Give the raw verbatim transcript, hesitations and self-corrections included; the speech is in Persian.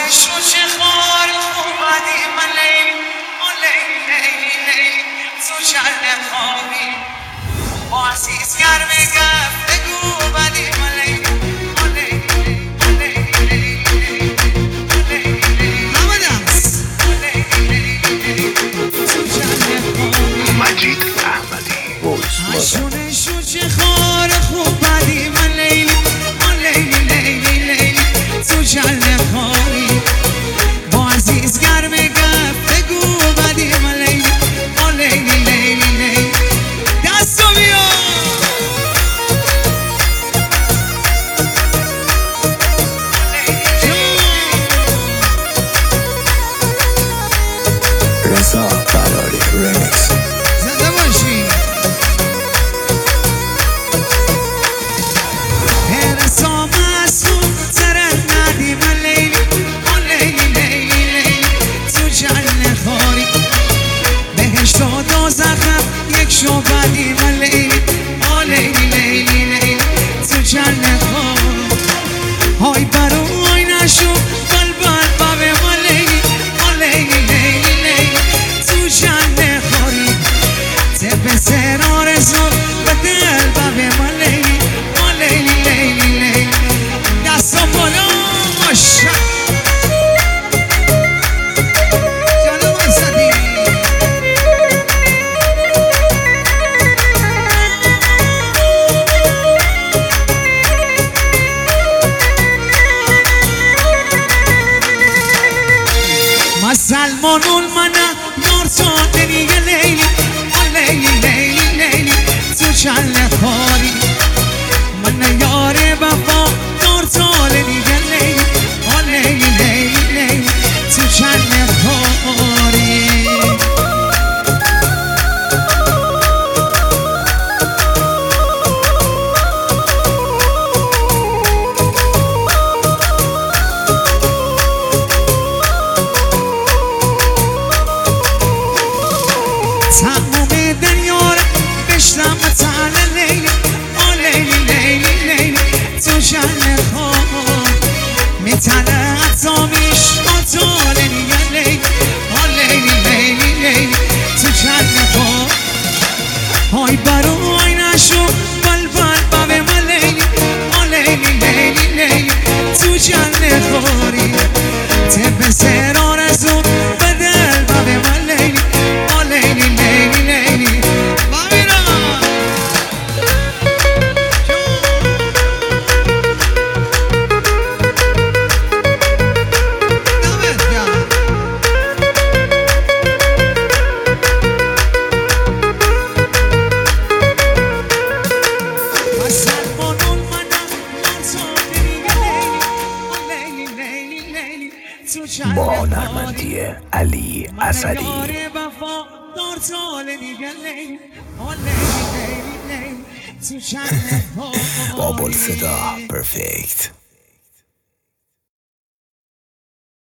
شو چه خار اومدی من لیلی آ لیلی لیلی لیلی تو چند خوابی با عزیز گرم گفت بگو بدی من لیلی آ لیلی لیلی لیلی لیلی لیلی همه دست آ لیلی لیلی تو چند خوابی مجید احمدی شونه شو چه خار خوب بدی من لیلی آ لیلی لیلی لیلی تو چند خوابی با عزیز گرم گفت بگو بدی من لیلی آ لیلی لیلی لیلی دستو بیا رضا فراری رمیکس زنده باشی رضا مسئول ترک ندی من لیلی آ لیلی لیلی لیلی تو جنت خاری بهشت و دوزخم یک شو بدی من لیلی آ لیلی لیلی لیلی تو جنت خاری های برو های نشو بل بل بابه من لیلی آ لیلی لیلی لیلی تو جنت خاری تب سر آرزو به دل بابه من لیلی آ لیلی لیلی لیلی دستا بالا ماشا جانم واسدی ما سلمانون منم یار تو دیگه لیلی آ لیلی لیلی لیلی تو چند خاری من یار وفا دار تو دیگه لیلی آ لیلی لیلی لیلی تو چند خاری تمام دنیا رو بشتم تعالی لیلی آ لیلی لیلی لیلی تو چند خواب میتنه اتامیش آتاله دیگه لیلی آ لیلی لیلی لیلی تو چند خواب های برو های نشو بل بل بابه من لیلی آ لیلی لیلی لیلی تو چند خواری تب سر آرزو به دل بابه من لیلی آ لیلی لیلی لیلی بابینا دمت گرم مسلمانون منم یار تو دیگه لیلی آ لیلی لیلی لیلی تو چند با خواری هنرمندی علی اسدی یار وفا دار سال دیگه لیلی آ لیلی لیلی لیلی تو چند بابل صدا پرفکت